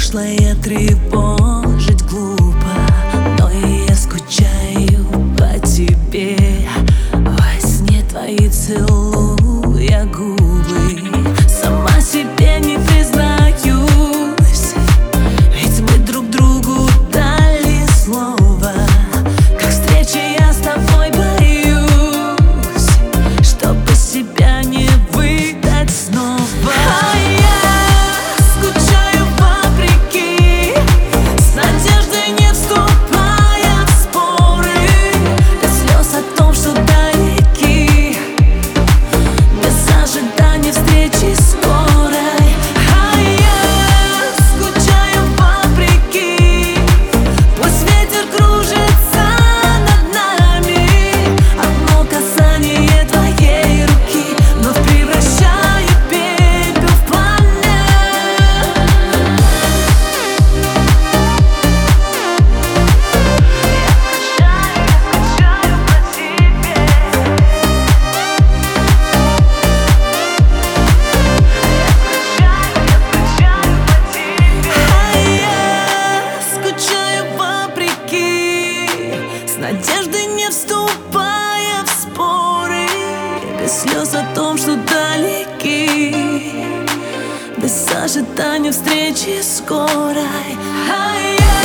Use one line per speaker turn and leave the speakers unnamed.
прошлое тревожить глупо, но и я скучаю по тебе. Во сне твои целуя губы, сама себе не признаюсь, ведь мы друг другу дали слово. Как встречи я с тобой боюсь, чтобы себя не выдать снова. Надежды не вступая в споры, без слез о том, что далеки, без ожидания встречи скорой.